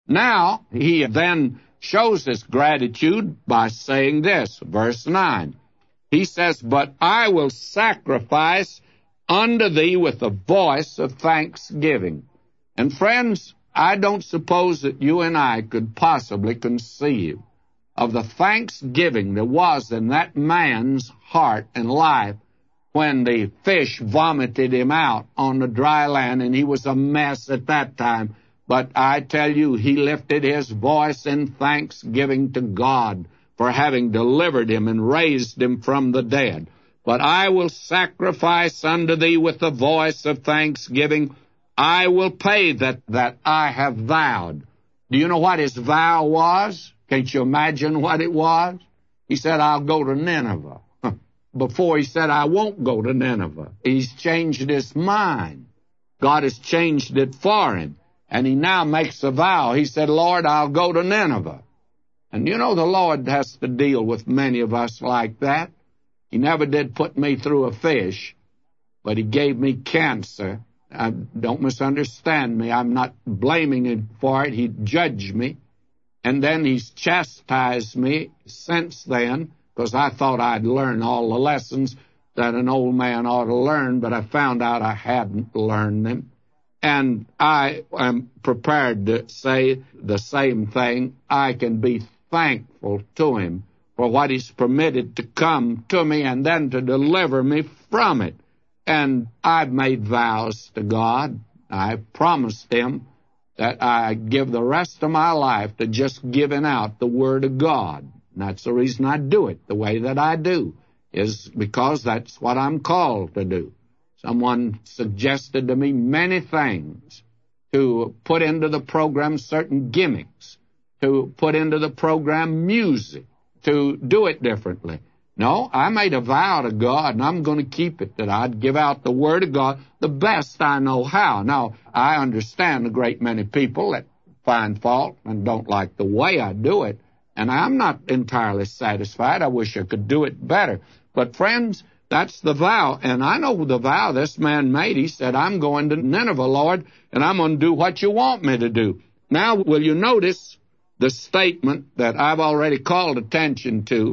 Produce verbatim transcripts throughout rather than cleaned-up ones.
Now, he then shows his gratitude by saying this, verse nine. He says, "But I will sacrifice unto thee with a voice of thanksgiving." And friends, I don't suppose that you and I could possibly conceive of the thanksgiving there was in that man's heart and life when the fish vomited him out on the dry land, and he was a mess at that time. But I tell you, he lifted his voice in thanksgiving to God for having delivered him and raised him from the dead. "But I will sacrifice unto thee with the voice of thanksgiving. I will pay that that I have vowed." Do you know what his vow was? Can't you imagine what it was? He said, "I'll go to Nineveh." Before he said, "I won't go to Nineveh." He's changed his mind. God has changed it for him. And he now makes a vow. He said, "Lord, I'll go to Nineveh." And you know, the Lord has to deal with many of us like that. He never did put me through a fish, but he gave me cancer. I, don't misunderstand me. I'm not blaming him for it. He judged me. And then he's chastised me since then, because I thought I'd learn all the lessons that an old man ought to learn, but I found out I hadn't learned them. And I am prepared to say the same thing. I can be thankful to him for what he's permitted to come to me and then to deliver me from it. And I've made vows to God. I've promised him that I give the rest of my life to just giving out the Word of God. And that's the reason I do it the way that I do, is because that's what I'm called to do. Someone suggested to me many things, to put into the program certain gimmicks, to put into the program music, to do it differently. No, I made a vow to God, and I'm going to keep it, that I'd give out the Word of God the best I know how. Now, I understand a great many people that find fault and don't like the way I do it, and I'm not entirely satisfied. I wish I could do it better. But, friends, that's the vow, and I know the vow this man made. He said, "I'm going to Nineveh, Lord, and I'm going to do what you want me to do." Now, will you notice the statement that I've already called attention to?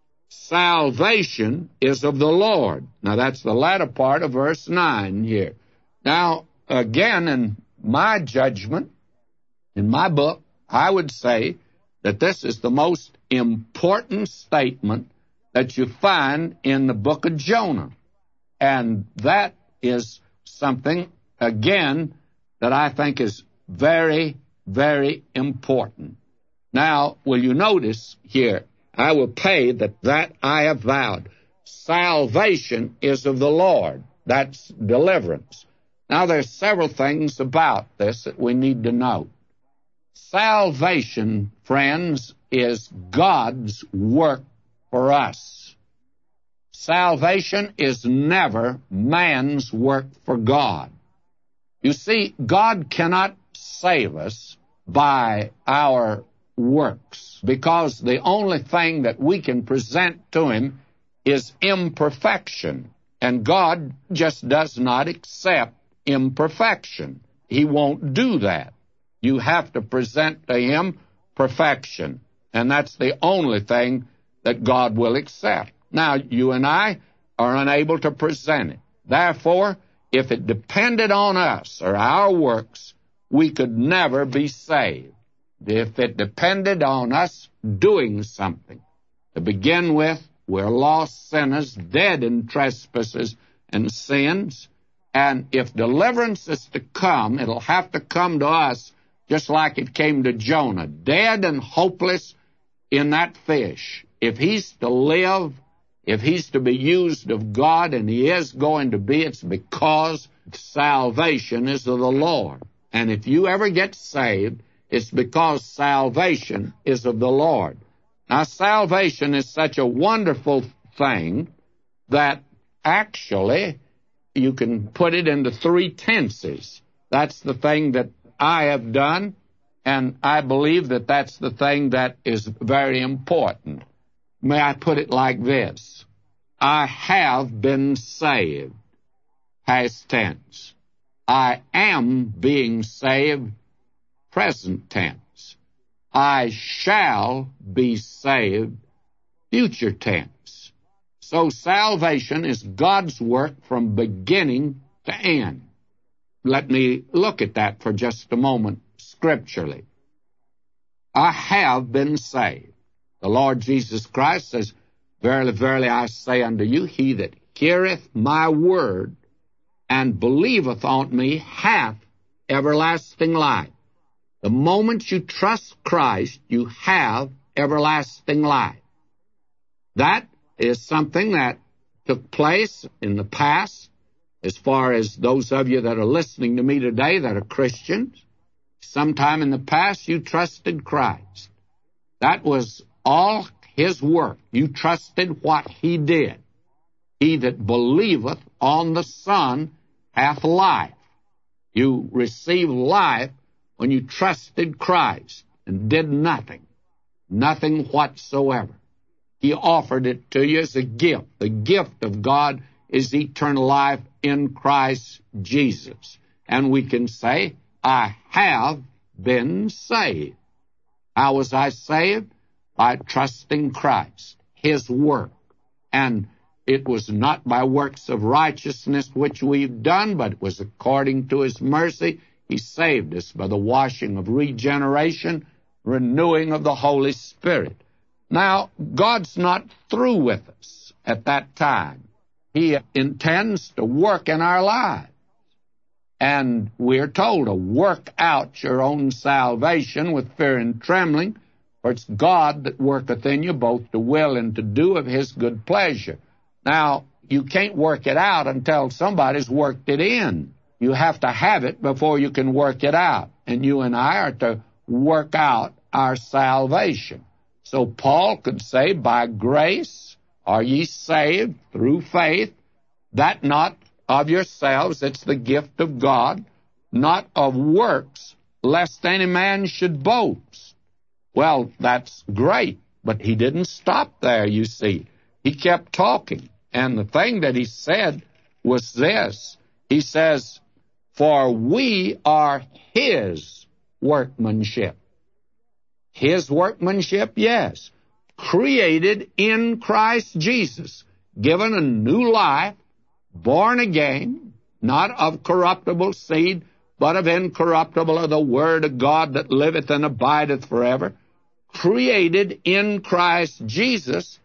Salvation is of the Lord. Now, that's the latter part of verse nine here. Now, again, in my judgment, in my book, I would say that this is the most important statement that you find in the book of Jonah. And that is something, again, that I think is very, very important. Now, will you notice here, "I will pay that that I have vowed." Salvation is of the Lord. That's deliverance. Now, there's several things about this that we need to know. Salvation, friends, is God's work for us. Salvation is never man's work for God. You see, God cannot save us by our works, because the only thing that we can present to him is imperfection, and God just does not accept imperfection. He won't do that. You have to present to him perfection, and that's the only thing that God will accept. Now, you and I are unable to present it. Therefore, if it depended on us or our works, we could never be saved. If it depended on us doing something. To begin with, we're lost sinners, dead in trespasses and sins, and if deliverance is to come, it'll have to come to us just like it came to Jonah, dead and hopeless in that fish. If he's to live, if he's to be used of God, and he is going to be, it's because salvation is of the Lord. And if you ever get saved, it's because salvation is of the Lord. Now, salvation is such a wonderful thing that actually you can put it into three tenses. That's the thing that I have done, and I believe that that's the thing that is very important. May I put it like this? I have been saved, past tense. I am being saved, present tense. I shall be saved, future tense. So salvation is God's work from beginning to end. Let me look at that for just a moment scripturally. I have been saved. The Lord Jesus Christ says, Verily, verily, I say unto you, he that heareth my word and believeth on me hath everlasting life. The moment you trust Christ, you have everlasting life. That is something that took place in the past, as far as those of you that are listening to me today that are Christians. Sometime in the past, you trusted Christ. That was all his work. You trusted what he did. He that believeth on the Son hath life. You received life when you trusted Christ and did nothing, nothing whatsoever. He offered it to you as a gift. The gift of God is eternal life in Christ Jesus. And we can say, I have been saved. How was I saved? By trusting Christ, his work. And it was not by works of righteousness which we've done, but it was according to his mercy. He saved us by the washing of regeneration, renewing of the Holy Spirit. Now, God's not through with us at that time. He intends to work in our lives. And we're told to work out your own salvation with fear and trembling, for it's God that worketh in you both to will and to do of his good pleasure. Now, you can't work it out until somebody's worked it in. You have to have it before you can work it out. And you and I are to work out our salvation. So Paul could say, by grace are ye saved through faith, that not of yourselves, it's the gift of God, not of works, lest any man should boast. Well, that's great, but he didn't stop there, you see. He kept talking, and the thing that he said was this. He says, for we are his workmanship. His workmanship, yes, created in Christ Jesus, given a new life, born again, not of corruptible seed, but of incorruptible, of the word of God that liveth and abideth forever, created in Christ Jesus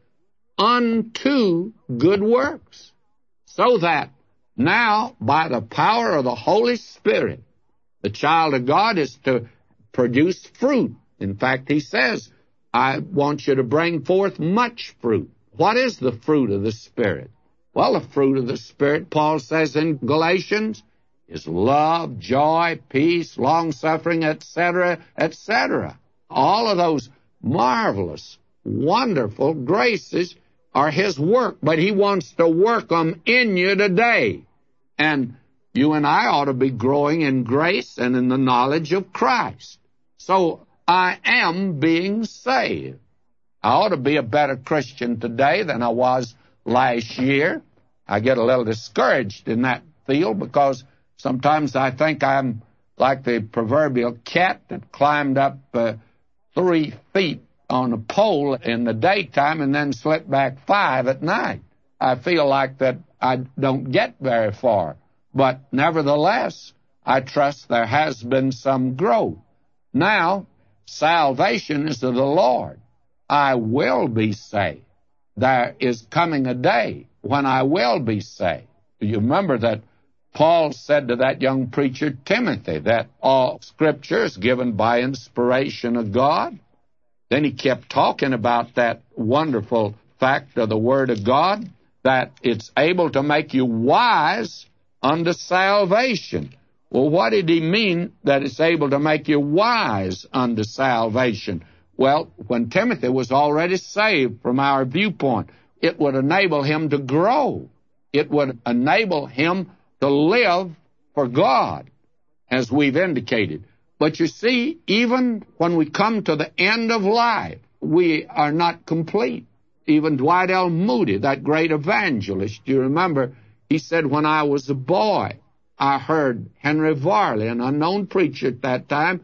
unto good works, so that now, by the power of the Holy Spirit, the child of God is to produce fruit. In fact, he says, I want you to bring forth much fruit. What is the fruit of the Spirit? Well, the fruit of the Spirit, Paul says in Galatians, is love, joy, peace, long-suffering, et cetera, et cetera. All of those marvelous, wonderful graces are his work, but he wants to work them in you today. And you and I ought to be growing in grace and in the knowledge of Christ. So I am being saved. I ought to be a better Christian today than I was last year. I get a little discouraged in that field because sometimes I think I'm like the proverbial cat that climbed up uh, three feet on a pole in the daytime and then slipped back five at night. I feel like that I don't get very far. But nevertheless, I trust there has been some growth. Now, salvation is of the Lord. I will be saved. There is coming a day when I will be saved. You remember that Paul said to that young preacher, Timothy, that all Scripture is given by inspiration of God. Then he kept talking about that wonderful fact of the Word of God, that it's able to make you wise unto salvation. Well, what did he mean that it's able to make you wise unto salvation? Well, when Timothy was already saved from our viewpoint, it would enable him to grow. It would enable him to live for God, as we've indicated. But you see, even when we come to the end of life, we are not complete. Even Dwight L. Moody, that great evangelist, you remember, he said, when I was a boy, I heard Henry Varley, an unknown preacher at that time.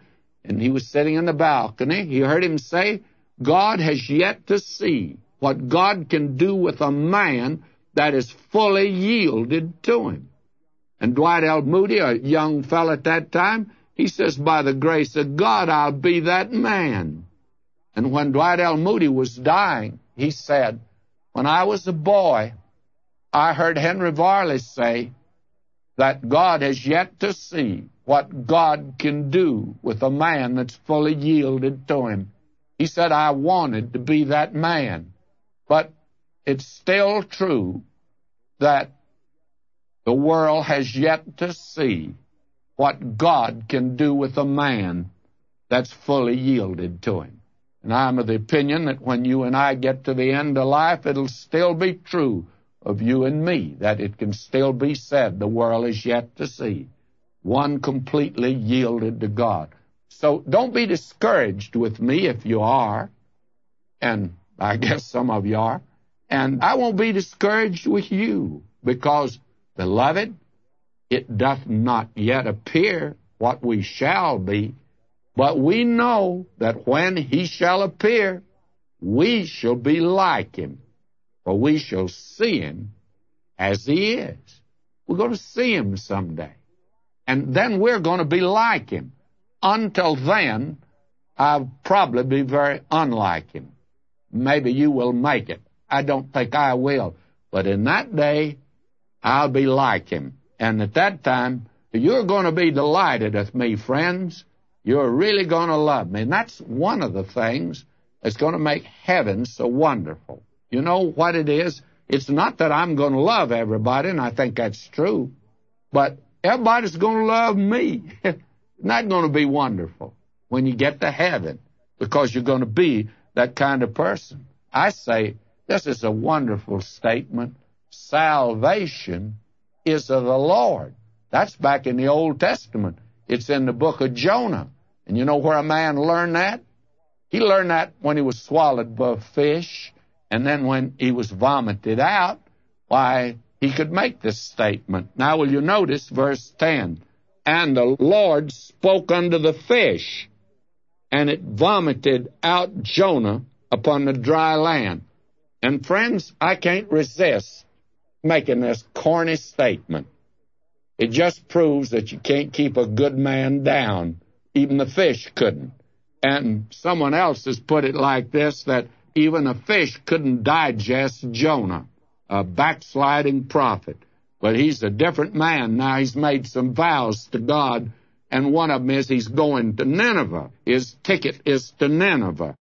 and he was sitting in the balcony. He heard him say, God has yet to see what God can do with a man that is fully yielded to him. And Dwight L. Moody, a young fellow at that time, he says, by the grace of God, I'll be that man. And when Dwight L. Moody was dying, he said, when I was a boy, I heard Henry Varley say that God has yet to see what God can do with a man that's fully yielded to him. He said, I wanted to be that man. But it's still true that the world has yet to see what God can do with a man that's fully yielded to him. And I'm of the opinion that when you and I get to the end of life, it'll still be true of you and me, that it can still be said the world is yet to see one completely yielded to God. So don't be discouraged with me if you are, and I guess some of you are, and I won't be discouraged with you, because, beloved, it doth not yet appear what we shall be, but we know that when he shall appear, we shall be like him, for we shall see him as he is. We're going to see him someday, and then we're going to be like him. Until then, I'll probably be very unlike him. Maybe you will make it. I don't think I will. But in that day, I'll be like him. And at that time, you're going to be delighted with me, friends. You're really going to love me. And that's one of the things that's going to make heaven so wonderful. You know what it is? It's not that I'm going to love everybody, and I think that's true, but everybody's going to love me. Isn't that going to be wonderful when you get to heaven? Because you're going to be that kind of person. I say, this is a wonderful statement. Salvation is of the Lord. That's back in the Old Testament. It's in the book of Jonah. And you know where a man learned that? He learned that when he was swallowed by a fish, and then when he was vomited out, why, he could make this statement. Now, will you notice verse ten? And the Lord spoke unto the fish, and it vomited out Jonah upon the dry land. And friends, I can't resist making this corny statement. It just proves that you can't keep a good man down. Even the fish couldn't. And someone else has put it like this, that even a fish couldn't digest Jonah, a backsliding prophet. But he's a different man now. He's made some vows to God, and one of them is he's going to Nineveh. His ticket is to Nineveh.